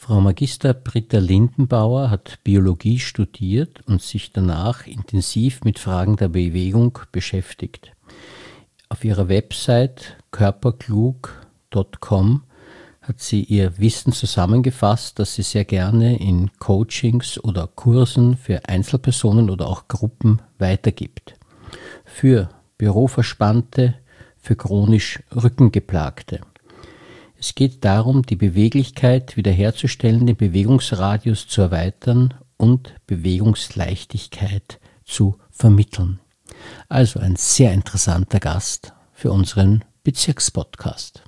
Frau Magister Britta Lindenbauer hat Biologie studiert und sich danach intensiv mit Fragen der Bewegung beschäftigt. Auf ihrer Website körperklug.com hat sie ihr Wissen zusammengefasst, das sie sehr gerne in Coachings oder Kursen für Einzelpersonen oder auch Gruppen weitergibt. Für Büroverspannte, für chronisch Rückengeplagte. Es geht darum, die Beweglichkeit wiederherzustellen, den Bewegungsradius zu erweitern und Bewegungsleichtigkeit zu vermitteln. Also ein sehr interessanter Gast für unseren Bezirkspodcast.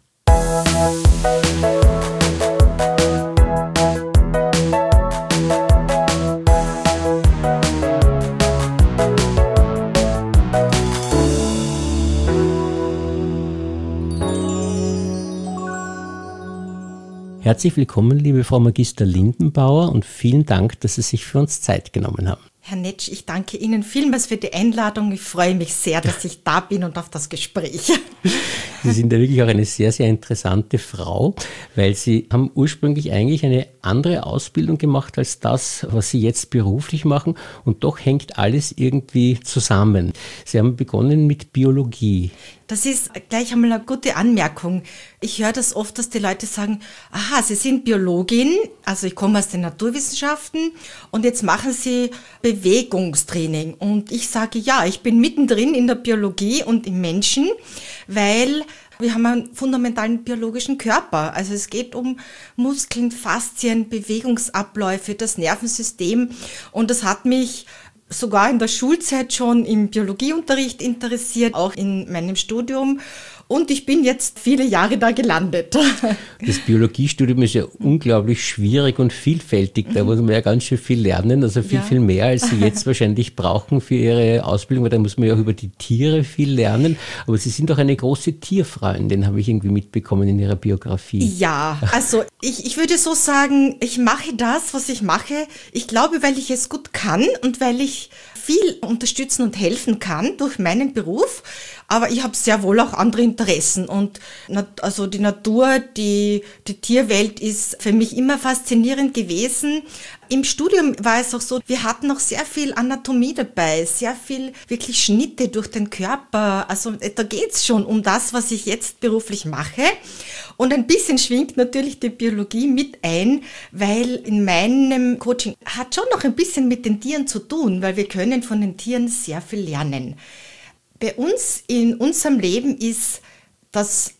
Herzlich willkommen, liebe Frau Magister Lindenbauer, und vielen Dank, dass Sie sich für uns Zeit genommen haben. Herr Netsch, ich danke Ihnen vielmals für die Einladung. Ich freue mich sehr, dass ich da bin und auf das Gespräch. Sie sind ja wirklich auch eine sehr, sehr interessante Frau, weil Sie haben ursprünglich eigentlich eine andere Ausbildung gemacht als das, was Sie jetzt beruflich machen, und doch hängt alles irgendwie zusammen. Sie haben begonnen mit Biologie. Das ist gleich einmal eine gute Anmerkung. Ich höre das oft, dass die Leute sagen, aha, Sie sind Biologin, also ich komme aus den Naturwissenschaften und jetzt machen Sie Bewegungstraining. Und ich sage, ja, ich bin mittendrin in der Biologie und im Menschen, weil wir haben einen fundamentalen biologischen Körper. Also es geht um Muskeln, Faszien, Bewegungsabläufe, das Nervensystem, und das hat mich sogar in der Schulzeit schon im Biologieunterricht interessiert, auch in meinem Studium. Und ich bin jetzt viele Jahre da gelandet. Das Biologiestudium ist ja unglaublich schwierig und vielfältig. Da muss man ja ganz schön viel lernen, also viel mehr, als Sie jetzt wahrscheinlich brauchen für Ihre Ausbildung, weil da muss man ja auch über die Tiere viel lernen. Aber Sie sind doch eine große Tierfreundin, habe ich irgendwie mitbekommen in Ihrer Biografie. Ja, also ich würde so sagen, ich mache das, was ich mache. Ich glaube, weil ich es gut kann und weil ich viel unterstützen und helfen kann durch meinen Beruf. Aber ich habe sehr wohl auch andere Interessen, und also die Natur, die Tierwelt ist für mich immer faszinierend gewesen. Im Studium war es auch so, wir hatten noch sehr viel Anatomie dabei, sehr viel wirklich Schnitte durch den Körper. Also da geht's schon um das, was ich jetzt beruflich mache. Und ein bisschen schwingt natürlich die Biologie mit ein, weil in meinem Coaching hat schon noch ein bisschen mit den Tieren zu tun, weil wir können von den Tieren sehr viel lernen. Bei uns in unserem Leben ist das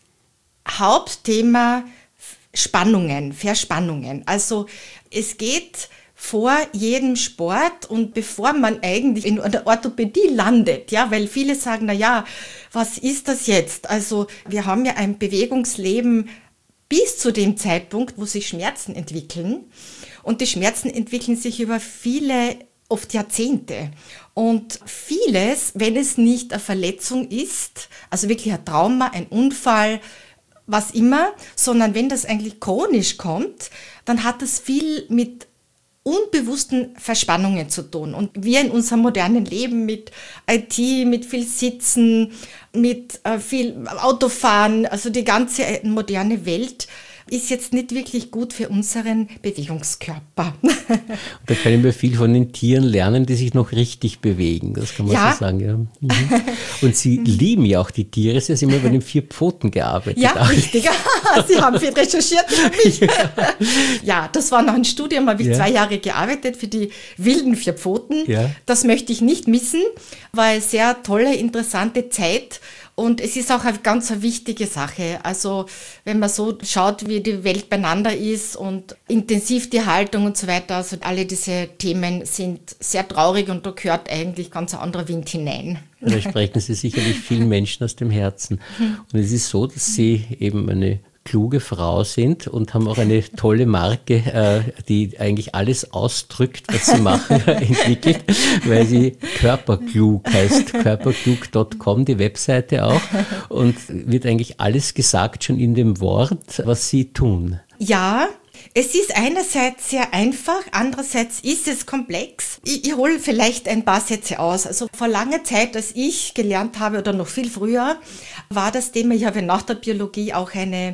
Hauptthema Spannungen, Verspannungen. Also es geht vor jedem Sport und bevor man eigentlich in der Orthopädie landet, ja, weil viele sagen, na ja, was ist das jetzt? Also wir haben ja ein Bewegungsleben bis zu dem Zeitpunkt, wo sich Schmerzen entwickeln, und die Schmerzen entwickeln sich über viele, oft Jahrzehnte. Und vieles, wenn es nicht eine Verletzung ist, also wirklich ein Trauma, ein Unfall, was immer, sondern wenn das eigentlich chronisch kommt, dann hat das viel mit unbewussten Verspannungen zu tun. Und wir in unserem modernen Leben mit IT, mit viel Sitzen, mit viel Autofahren, also die ganze moderne Welt ist jetzt nicht wirklich gut für unseren Bewegungskörper. Da können wir viel von den Tieren lernen, die sich noch richtig bewegen, das kann man so sagen. Ja. Mhm. Und Sie lieben ja auch die Tiere, Sie haben immer bei den 4 Pfoten gearbeitet. Ja, richtig. Sie haben viel recherchiert für mich. Ja, das war nach einem Studium, habe ich 2 Jahre gearbeitet für die wilden 4 Pfoten. Ja. Das möchte ich nicht missen, war eine sehr tolle, interessante Zeit. Und es ist auch eine ganz wichtige Sache. Also wenn man so schaut, wie die Welt beieinander ist und intensiv die Haltung und so weiter, also alle diese Themen sind sehr traurig, und da gehört eigentlich ganz ein anderer Wind hinein. Da sprechen Sie sicherlich vielen Menschen aus dem Herzen. Und es ist so, dass Sie eben eine kluge Frau sind und haben auch eine tolle Marke, die eigentlich alles ausdrückt, was Sie machen, entwickelt, weil sie Körperklug heißt, körperklug.com, die Webseite auch, und wird eigentlich alles gesagt schon in dem Wort, was Sie tun. Ja, es ist einerseits sehr einfach, andererseits ist es komplex. Ich hole vielleicht ein paar Sätze aus. Also vor langer Zeit, als ich gelernt habe, oder noch viel früher, war das Thema, ich habe nach der Biologie auch eine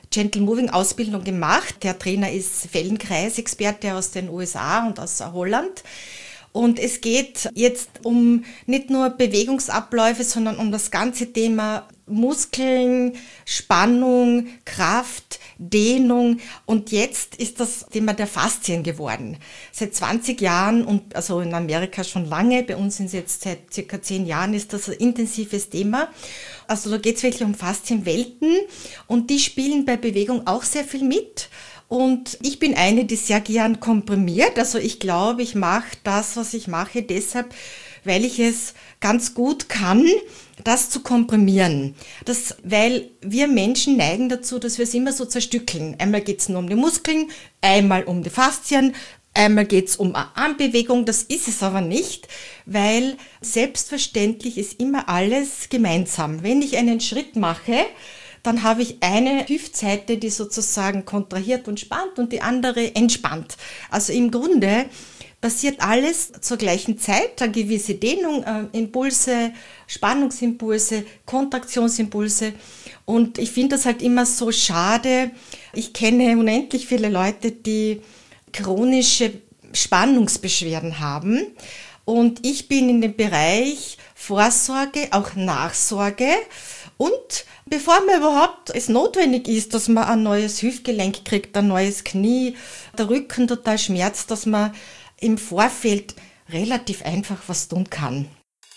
Gentle Moving Ausbildung gemacht. Der Trainer ist Feldenkreisexperte aus den USA und aus Holland. Und es geht jetzt um nicht nur Bewegungsabläufe, sondern um das ganze Thema Muskeln, Spannung, Kraft, Dehnung. Und jetzt ist das Thema der Faszien geworden. Seit 20 Jahren und also in Amerika schon lange, bei uns sind es jetzt seit circa 10 Jahren, ist das ein intensives Thema. Also da geht es wirklich um Faszienwelten und die spielen bei Bewegung auch sehr viel mit. Und ich bin eine, die sehr gern komprimiert. Also ich glaube, ich mache das, was ich mache, deshalb, weil ich es ganz gut kann, das zu komprimieren. Weil wir Menschen neigen dazu, dass wir es immer so zerstückeln. Einmal geht es nur um die Muskeln, einmal um die Faszien, einmal geht es um eine Armbewegung. Das ist es aber nicht, weil selbstverständlich ist immer alles gemeinsam. Wenn ich einen Schritt mache, dann habe ich eine Hüftseite, die sozusagen kontrahiert und spannt und die andere entspannt. Also im Grunde passiert alles zur gleichen Zeit, eine gewisse Dehnung, Impulse, Spannungsimpulse, Kontraktionsimpulse. Und ich finde das halt immer so schade. Ich kenne unendlich viele Leute, die chronische Spannungsbeschwerden haben. Und ich bin in dem Bereich Vorsorge, auch Nachsorge. Und bevor man überhaupt es notwendig ist, dass man ein neues Hüftgelenk kriegt, ein neues Knie, der Rücken total schmerzt, dass man im Vorfeld relativ einfach was tun kann.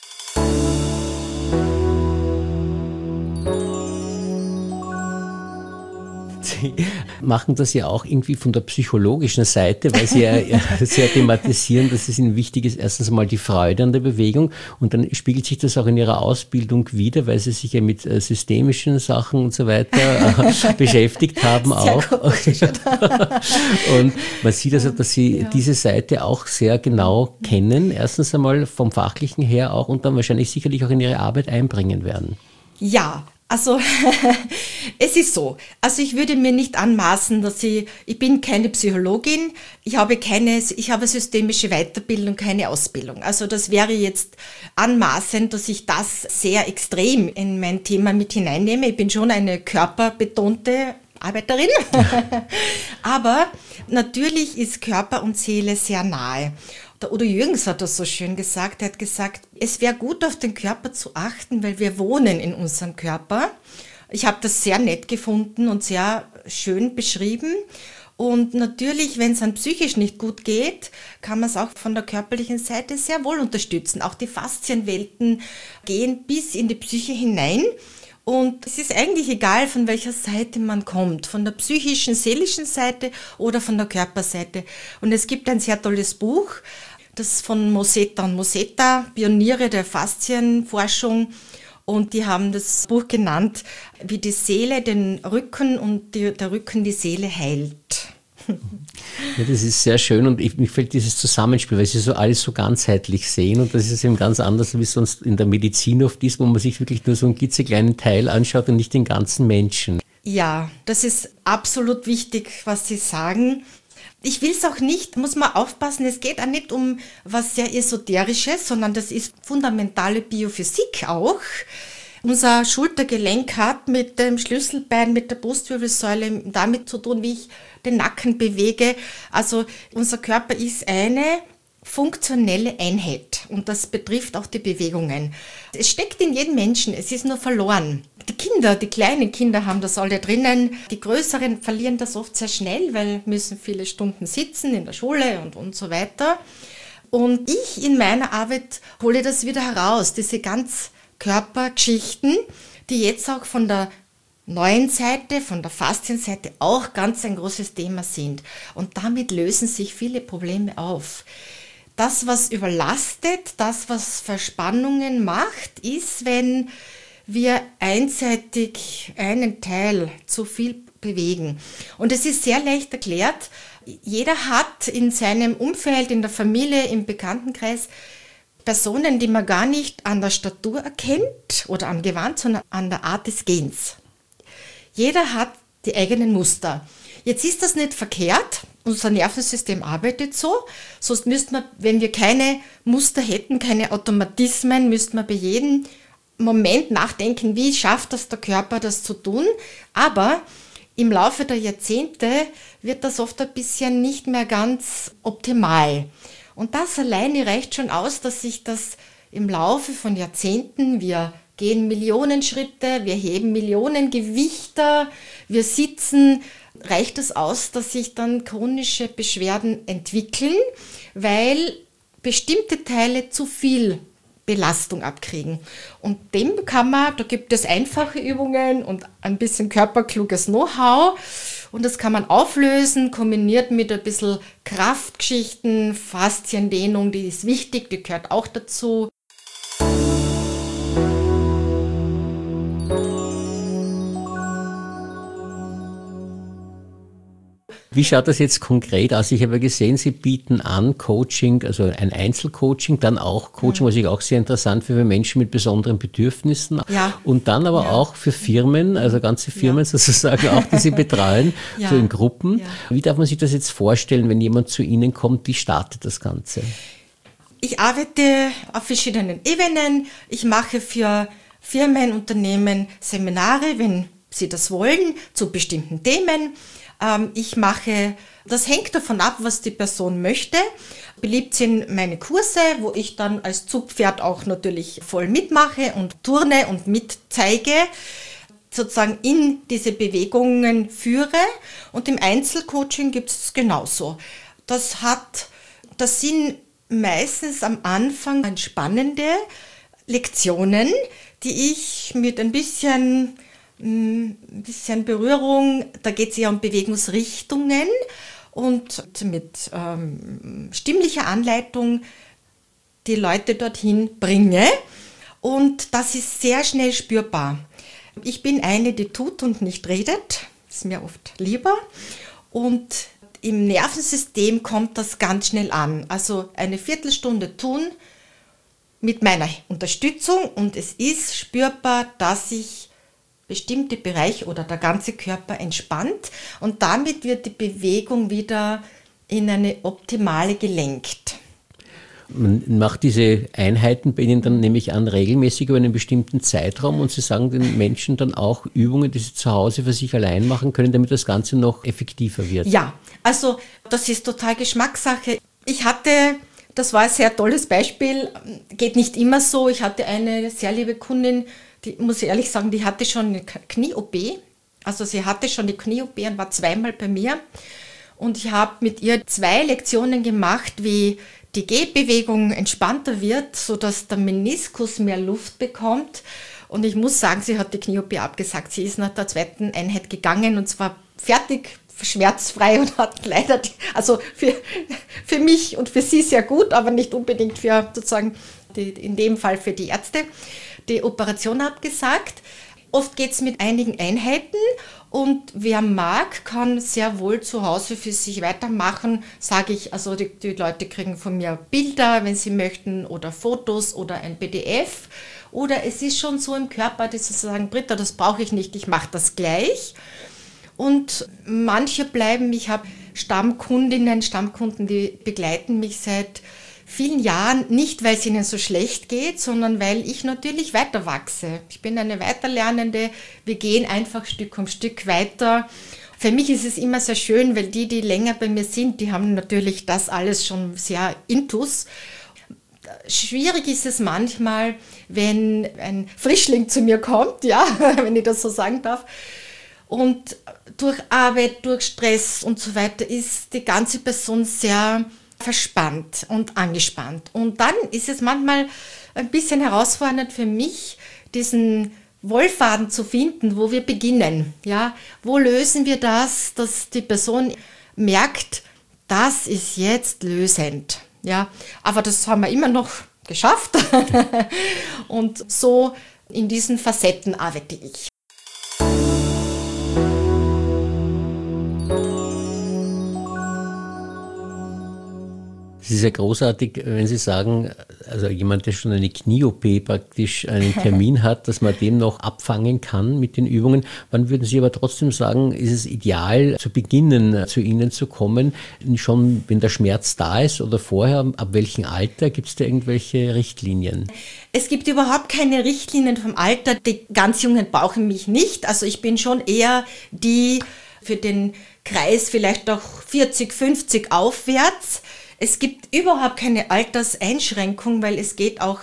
Sie machen das ja auch irgendwie von der psychologischen Seite, weil Sie ja sehr thematisieren, dass es Ihnen wichtig ist, erstens einmal die Freude an der Bewegung und dann spiegelt sich das auch in Ihrer Ausbildung wider, weil Sie sich ja mit systemischen Sachen und so weiter beschäftigt haben auch. Und man sieht also, dass Sie diese Seite auch sehr genau kennen, erstens einmal vom Fachlichen her auch und dann wahrscheinlich sicherlich auch in Ihre Arbeit einbringen werden. Ja, also es ist so, also ich würde mir nicht anmaßen, dass ich bin keine Psychologin, ich habe systemische Weiterbildung, keine Ausbildung. Also das wäre jetzt anmaßend, dass ich das sehr extrem in mein Thema mit hineinnehme. Ich bin schon eine körperbetonte Arbeiterin, aber natürlich ist Körper und Seele sehr nahe. Der Udo Jürgens hat das so schön gesagt, er hat gesagt, es wäre gut, auf den Körper zu achten, weil wir wohnen in unserem Körper. Ich habe das sehr nett gefunden und sehr schön beschrieben. Und natürlich, wenn es einem psychisch nicht gut geht, kann man es auch von der körperlichen Seite sehr wohl unterstützen. Auch die Faszienwelten gehen bis in die Psyche hinein. Und es ist eigentlich egal, von welcher Seite man kommt, von der psychischen, seelischen Seite oder von der Körperseite. Und es gibt ein sehr tolles Buch, das von Mosetta und Mosetta, Pioniere der Faszienforschung. Und die haben das Buch genannt, wie die Seele den Rücken und der Rücken die Seele heilt. Ja, das ist sehr schön und mir gefällt dieses Zusammenspiel, weil Sie so alles so ganzheitlich sehen und das ist eben ganz anders, wie es sonst in der Medizin oft ist, wo man sich wirklich nur so einen klitzekleinen Teil anschaut und nicht den ganzen Menschen. Ja, das ist absolut wichtig, was Sie sagen. Ich will es auch nicht, muss man aufpassen, es geht auch nicht um was sehr Esoterisches, sondern das ist fundamentale Biophysik auch. Unser Schultergelenk hat mit dem Schlüsselbein, mit der Brustwirbelsäule damit zu tun, wie ich den Nacken bewege. Also unser Körper ist eine funktionelle Einheit und das betrifft auch die Bewegungen. Es steckt in jedem Menschen, es ist nur verloren. Die kleinen Kinder haben das alle drinnen. Die Größeren verlieren das oft sehr schnell, weil müssen viele Stunden sitzen in der Schule und so weiter. Und ich in meiner Arbeit hole das wieder heraus, diese Ganzkörpergeschichten, die jetzt auch von der neuen Seite, von der Faszienseite auch ganz ein großes Thema sind. Und damit lösen sich viele Probleme auf. Das, was überlastet, das, was Verspannungen macht, ist, wenn wir einseitig einen Teil zu viel bewegen. Und es ist sehr leicht erklärt. Jeder hat in seinem Umfeld, in der Familie, im Bekanntenkreis Personen, die man gar nicht an der Statur erkennt oder am Gewand, sondern an der Art des Gehens. Jeder hat die eigenen Muster. Jetzt ist das nicht verkehrt. Unser Nervensystem arbeitet so. Sonst müsste man, wenn wir keine Muster hätten, keine Automatismen, müsste man bei jedem Moment nachdenken, wie schafft das der Körper, das zu tun. Aber im Laufe der Jahrzehnte wird das oft ein bisschen nicht mehr ganz optimal. Und das alleine reicht schon aus, dass sich das im Laufe von Jahrzehnten, wir gehen Millionen Schritte, wir heben Millionen Gewichte, wir sitzen, reicht es aus, dass sich dann chronische Beschwerden entwickeln, weil bestimmte Teile zu viel Belastung abkriegen. Und dem kann man, da gibt es einfache Übungen und ein bisschen körperkluges Know-how und das kann man auflösen, kombiniert mit ein bisschen Kraftgeschichten, Fasziendehnung, die ist wichtig, die gehört auch dazu. Wie schaut das jetzt konkret aus? Ich habe ja gesehen, Sie bieten an Coaching, also ein Einzelcoaching, dann auch Coaching, was ich auch sehr interessant finde für Menschen mit besonderen Bedürfnissen. Ja. Und dann aber auch für Firmen, also ganze Firmen sozusagen auch, die Sie betreuen, so in Gruppen. Ja. Wie darf man sich das jetzt vorstellen, wenn jemand zu Ihnen kommt? Wie startet das Ganze? Ich arbeite auf verschiedenen Ebenen. Ich mache für Firmen, Unternehmen Seminare, wenn sie das wollen, zu bestimmten Themen. Ich mache, das hängt davon ab, was die Person möchte. Beliebt sind meine Kurse, wo ich dann als Zugpferd auch natürlich voll mitmache und turne und mitzeige, sozusagen in diese Bewegungen führe. Und im Einzelcoaching gibt es genauso. Das sind meistens am Anfang spannende Lektionen, die ich mit ein bisschen Berührung, da geht es ja um Bewegungsrichtungen und mit stimmlicher Anleitung die Leute dorthin bringe. Und das ist sehr schnell spürbar. Ich bin eine, die tut und nicht redet, ist mir oft lieber. Und im Nervensystem kommt das ganz schnell an. Also eine Viertelstunde tun mit meiner Unterstützung und es ist spürbar, dass sich bestimmte Bereiche oder der ganze Körper entspannt und damit wird die Bewegung wieder in eine optimale gelenkt. Man macht diese Einheiten bei Ihnen dann, nehme ich an, regelmäßig über einen bestimmten Zeitraum und Sie sagen den Menschen dann auch Übungen, die sie zu Hause für sich allein machen können, damit das Ganze noch effektiver wird. Ja, also das ist total Geschmackssache. Das war ein sehr tolles Beispiel, geht nicht immer so. Ich hatte eine sehr liebe Kundin, die, muss ich ehrlich sagen, die hatte schon eine Knie-OP. Also sie hatte schon die Knie-OP und war zweimal bei mir. Und ich habe mit ihr 2 Lektionen gemacht, wie die Gehbewegung entspannter wird, sodass der Meniskus mehr Luft bekommt. Und ich muss sagen, sie hat die Knie-OP abgesagt. Sie ist nach der 2. Einheit gegangen und zwar fertig, schmerzfrei und hat leider, also für mich und für sie sehr gut, aber nicht unbedingt für sozusagen, in dem Fall für die Ärzte, die Operation abgesagt. Oft geht es mit einigen Einheiten und wer mag, kann sehr wohl zu Hause für sich weitermachen, sage ich, also die Leute kriegen von mir Bilder, wenn sie möchten, oder Fotos oder ein PDF. Oder es ist schon so im Körper, dass sie sagen, Britta, das brauche ich nicht, ich mache das gleich. Und manche bleiben, ich habe Stammkunden, die begleiten mich seit vielen Jahren, nicht weil es ihnen so schlecht geht, sondern weil ich natürlich weiter wachse. Ich bin eine Weiterlernende, wir gehen einfach Stück um Stück weiter. Für mich ist es immer sehr schön, weil die länger bei mir sind, die haben natürlich das alles schon sehr intus. Schwierig ist es manchmal, wenn ein Frischling zu mir kommt, ja, wenn ich das so sagen darf. Und durch Arbeit, durch Stress und so weiter ist die ganze Person sehr verspannt und angespannt. Und dann ist es manchmal ein bisschen herausfordernd für mich, diesen Wohlfaden zu finden, wo wir beginnen. Ja? Wo lösen wir das, dass die Person merkt, das ist jetzt lösend. Ja? Aber das haben wir immer noch geschafft. Und so in diesen Facetten arbeite ich. Es ist ja großartig, wenn Sie sagen, also jemand, der schon eine Knie-OP praktisch einen Termin hat, dass man dem noch abfangen kann mit den Übungen. Wann würden Sie aber trotzdem sagen, ist es ideal, zu beginnen, zu Ihnen zu kommen, schon wenn der Schmerz da ist oder vorher? Ab welchem Alter? Gibt es da irgendwelche Richtlinien? Es gibt überhaupt keine Richtlinien vom Alter. Die ganz Jungen brauchen mich nicht. Also ich bin schon eher die für den Kreis vielleicht auch 40, 50 aufwärts. Es gibt überhaupt keine Alterseinschränkung, weil es geht auch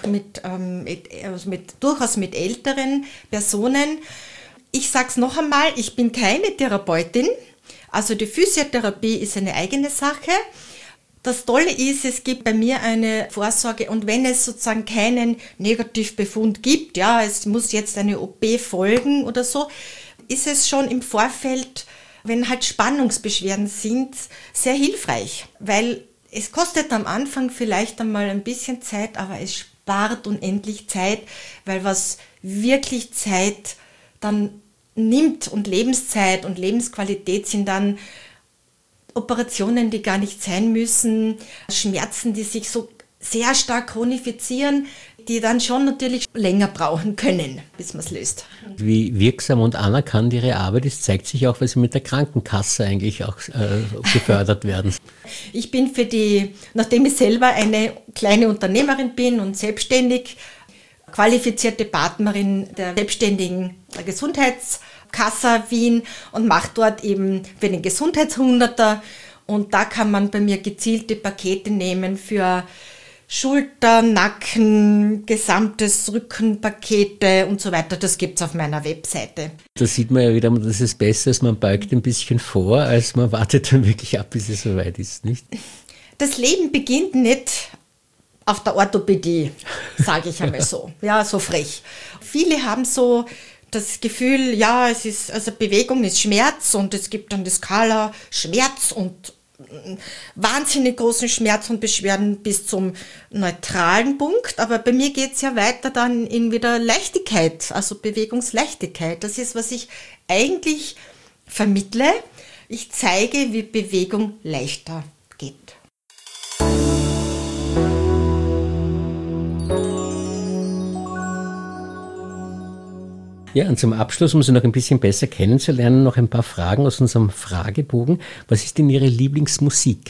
durchaus mit älteren Personen. Ich sage es noch einmal, ich bin keine Therapeutin. Also die Physiotherapie ist eine eigene Sache. Das Tolle ist, es gibt bei mir eine Vorsorge und wenn es sozusagen keinen Negativbefund gibt, ja, es muss jetzt eine OP folgen oder so, ist es schon im Vorfeld, wenn halt Spannungsbeschwerden sind, sehr hilfreich, weil es kostet am Anfang vielleicht einmal ein bisschen Zeit, aber es spart unendlich Zeit, weil was wirklich Zeit dann nimmt und Lebenszeit und Lebensqualität sind dann Operationen, die gar nicht sein müssen, Schmerzen, die sich so sehr stark chronifizieren, die dann schon natürlich länger brauchen können, bis man es löst. Wie wirksam und anerkannt Ihre Arbeit ist, zeigt sich auch, weil Sie mit der Krankenkasse eigentlich auch gefördert werden. Ich bin nachdem ich selber eine kleine Unternehmerin bin und selbstständig, qualifizierte Partnerin der selbstständigen Gesundheitskasse Wien und mache dort eben für den Gesundheitshunderter. Und da kann man bei mir gezielte Pakete nehmen für Schulter, Nacken, gesamtes Rückenpakete und so weiter. Das gibt es auf meiner Webseite. Da sieht man ja wieder, das ist besser, als man beugt ein bisschen vor, als man wartet dann wirklich ab, bis es soweit ist, nicht? Das Leben beginnt nicht auf der Orthopädie, sage ich einmal so. Ja, so frech. Viele haben so das Gefühl, ja, Bewegung ist Schmerz und es gibt dann die Skala Schmerz und wahnsinnig großen Schmerz und Beschwerden bis zum neutralen Punkt. Aber bei mir geht es ja weiter dann in wieder Leichtigkeit, also Bewegungsleichtigkeit. Das ist, was ich eigentlich vermittle. Ich zeige, wie Bewegung leichter geht. Ja, und zum Abschluss, um Sie noch ein bisschen besser kennenzulernen, noch ein paar Fragen aus unserem Fragebogen. Was ist denn Ihre Lieblingsmusik?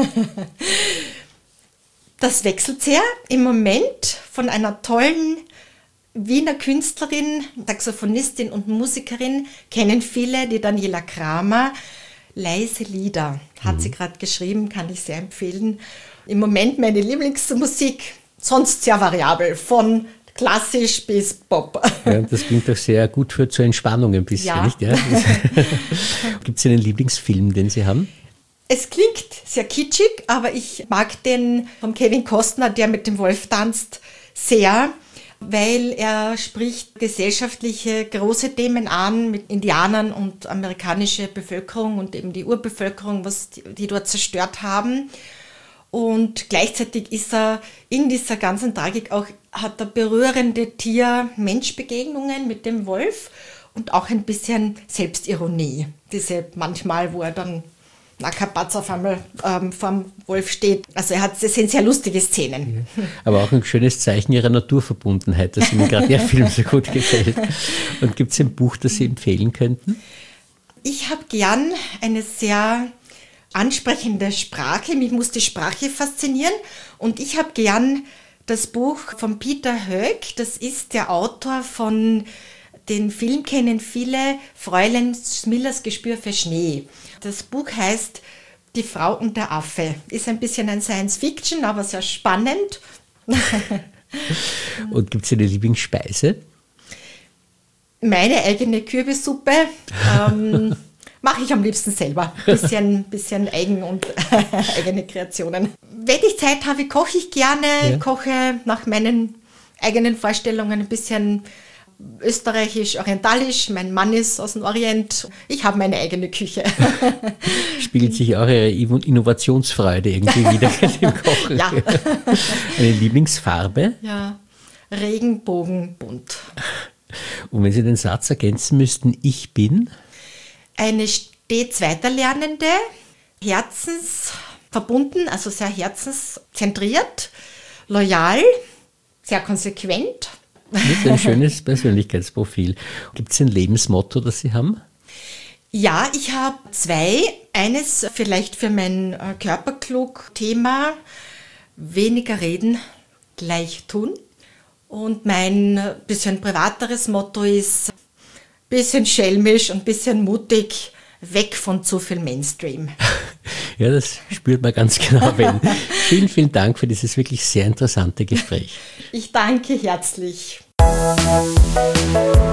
Das wechselt sehr. Im Moment von einer tollen Wiener Künstlerin, Saxophonistin und Musikerin, kennen viele, die Daniela Kramer. Leise Lieder hat sie gerade geschrieben, kann ich sehr empfehlen. Im Moment meine Lieblingsmusik, sonst sehr variabel, von klassisch bis Pop. Ja, das klingt doch sehr gut zur Entspannung ein bisschen, ja. Nicht? Ja? Gibt es einen Lieblingsfilm, den Sie haben? Es klingt sehr kitschig, aber ich mag den von Kevin Costner, der mit dem Wolf tanzt, sehr, weil er spricht gesellschaftliche große Themen an mit Indianern und amerikanische Bevölkerung und eben die Urbevölkerung, was die dort zerstört haben. Und gleichzeitig ist er in dieser ganzen Tragik auch, hat er berührende Tier-Mensch-Begegnungen mit dem Wolf und auch ein bisschen Selbstironie. Diese manchmal, wo er dann Nackerpatz auf einmal vorm Wolf steht. Also das sind sehr lustige Szenen. Ja, aber auch ein schönes Zeichen Ihrer Naturverbundenheit, dass Ihnen gerade der Film so gut gefällt. Und gibt es ein Buch, das Sie empfehlen könnten? Ich habe gern eine sehr ansprechende Sprache. Mich muss die Sprache faszinieren. Und ich habe gern das Buch von Peter Hoeg. Das ist der Autor von den Film kennen viele, Fräulein Smillers Gespür für Schnee. Das Buch heißt Die Frau und der Affe. Ist ein bisschen ein Science-Fiction, aber sehr spannend. Und gibt es eine Lieblingsspeise? Meine eigene Kürbissuppe mache ich am liebsten selber. Bisschen eigen und eigene Kreationen. Wenn ich Zeit habe, koche ich gerne. Ja. Koche nach meinen eigenen Vorstellungen ein bisschen österreichisch, orientalisch. Mein Mann ist aus dem Orient. Ich habe meine eigene Küche. Spiegelt sich auch Ihre Innovationsfreude irgendwie wieder im Kochen? Ja. Eine Lieblingsfarbe? Ja, Regenbogenbunt. Und wenn Sie den Satz ergänzen müssten, ich bin? Eine stets Weiterlernende, herzensverbunden, also sehr herzenszentriert, loyal, sehr konsequent. Das ist ein schönes Persönlichkeitsprofil. Gibt es ein Lebensmotto, das Sie haben? Ja, ich habe zwei. Eines vielleicht für mein Körperklug-Thema, weniger reden, gleich tun. Und mein bisschen privateres Motto ist, bisschen schelmisch und bisschen mutig, weg von zu viel Mainstream. Ja, das spürt man ganz genau. Vielen, vielen Dank für dieses wirklich sehr interessante Gespräch. Ich danke herzlich.